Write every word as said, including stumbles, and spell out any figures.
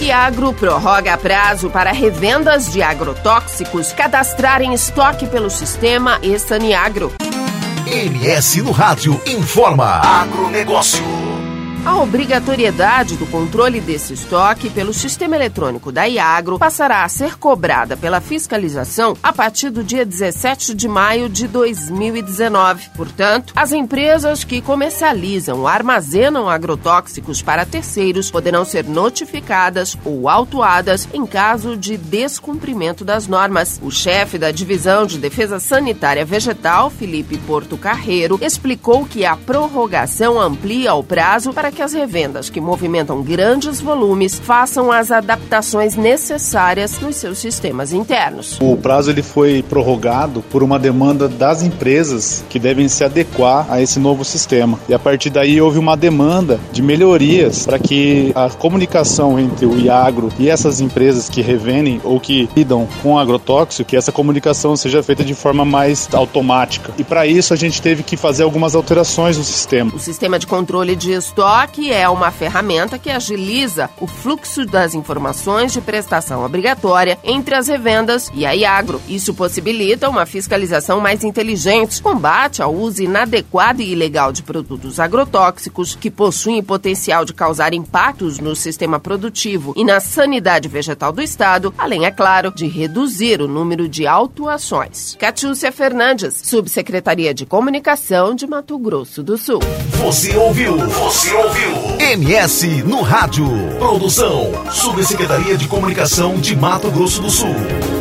Iagro prorroga prazo para revendas de agrotóxicos cadastrarem estoque pelo sistema Estaniagro. M S no Rádio informa Agronegócio. A obrigatoriedade do controle desse estoque pelo sistema eletrônico da Iagro passará a ser cobrada pela fiscalização a partir do dia dezessete de maio de dois mil e dezenove. Portanto, as empresas que comercializam ou armazenam agrotóxicos para terceiros poderão ser notificadas ou autuadas em caso de descumprimento das normas. O chefe da Divisão de Defesa Sanitária Vegetal, Felipe Porto Carreiro, explicou que a prorrogação amplia o prazo para que as revendas que movimentam grandes volumes façam as adaptações necessárias nos seus sistemas internos. O prazo ele foi prorrogado por uma demanda das empresas que devem se adequar a esse novo sistema. E a partir daí houve uma demanda de melhorias para que a comunicação entre o Iagro e essas empresas que revendem ou que lidam com agrotóxico, que essa comunicação seja feita de forma mais automática. E para isso a gente teve que fazer algumas alterações no sistema. O sistema de controle de estoque é uma ferramenta que agiliza o fluxo das informações de prestação obrigatória entre as revendas e a Iagro. Isso possibilita uma fiscalização mais inteligente, combate ao uso inadequado e ilegal de produtos agrotóxicos que possuem potencial de causar impactos no sistema produtivo e na sanidade vegetal do Estado, além, é claro, de reduzir o número de autuações. Catiúcia Fernandes, Subsecretaria de Comunicação de Mato Grosso do Sul. Você ouviu? Você ouviu? M S no Rádio. Produção, Subsecretaria de Comunicação de Mato Grosso do Sul.